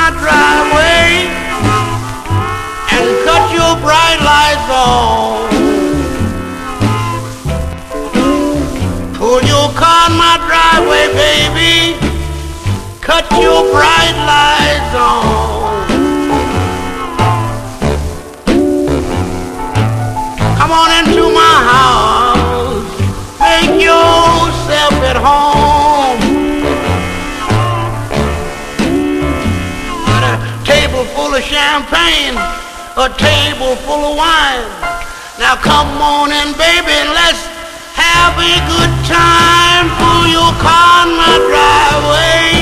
my driveway and cut your bright lights on. Pull your car in my driveway, baby, cut your bright lights on. Come on into my house, make yourself at home. Got a table full of champagne, a table full of wine. Now come on in, baby, let's have a good time. Pull your car in my driveway